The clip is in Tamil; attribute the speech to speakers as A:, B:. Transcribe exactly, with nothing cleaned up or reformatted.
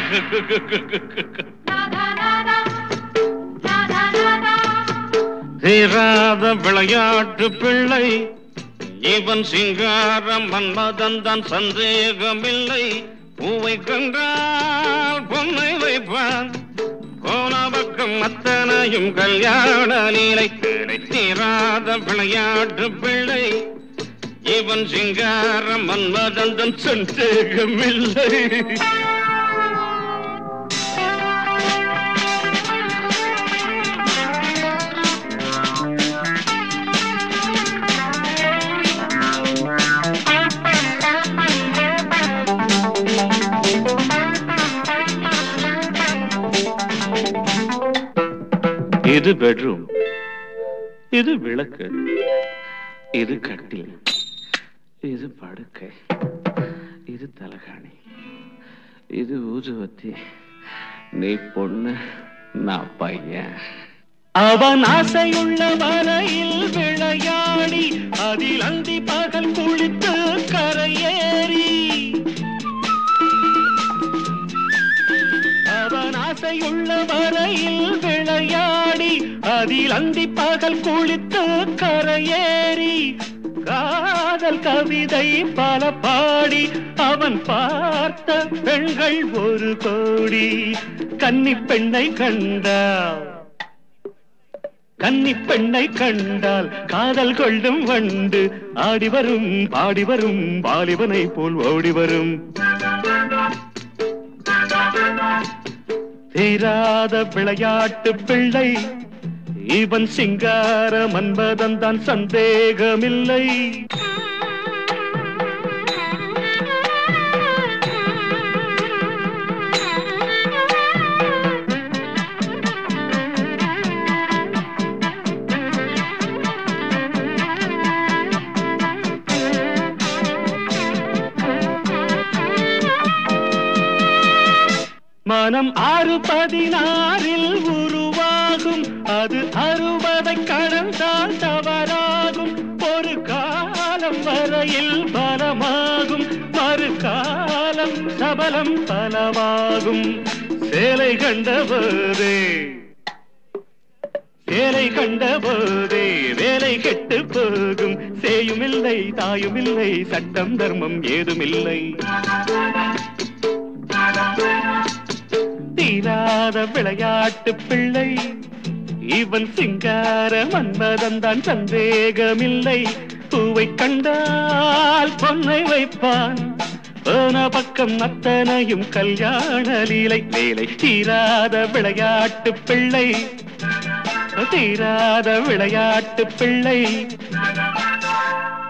A: தீராத விளையாட்டு பிள்ளை இவன் சிங்காரம் மன்மதன் தான் சந்தேகமில்லை. பூவை கண்டால் பொன்னை வைப்பான் கோலபக்கம் அத்தனையும் கல்யாண லீலை. தீராத விளையாட்டு பிள்ளை இவன் சிங்காரம் மன்மதன் தான் சந்தேகமில்லை. இது பெட்ரூம், இது விளக்கு, இது கட்டில், இது படுக்கை, இது தலகாணி, இது ஊதுவத்தி. நீ பொண்ணு, நான் பையன். அவன் ஆசையுள்ள வரையில் விளையாடி அதில் அந்தி பகல் குளித்து கரையேறி. அவன் ஆசையுள்ள வரையில் விளையாடி அதில் அந்தி பகல் குளித்து கரையேறி. காதல் கவிதை பல பாடி அவன் பார்த்த பெண்கள் ஒரு கோடி. கன்னி பெண்ணை கண்டால் கன்னி பெண்ணை கண்டால் காதல் கொள்ளும் வண்டு ஆடி வரும் பாடி வரும் வாலிபனை போல் ஓடி வரும். தீராத விளையாட்டு பிள்ளை இவன் சிங்கார மன்மதன் தான் சந்தேகமில்லை. மனம் ஆறு பதினாறில் உருவாகும், அது அறுபதை கடந்தால் தவறாகும். ஒரு காலம் வரையில் பலமாகும், மறு காலம் சபலம் பலவாகும். சேலை கண்டபோதே சேலை கண்டபோதே வேலை கெட்டு போகும். சேயுமில்லை தாயுமில்லை சட்டம் தர்மம் ஏதுமில்லை. தீராத விளையாட்டு பிள்ளை இவன் சிங்கார மன்மதன் தான் சந்தேகமில்லை. பூவை கண்டால் பொன்னை வைப்பான் போன பக்கம் அத்தனையும் கல்யாண லீலை. வேலை தீராத விளையாட்டு பிள்ளை தீராத விளையாட்டு பிள்ளை.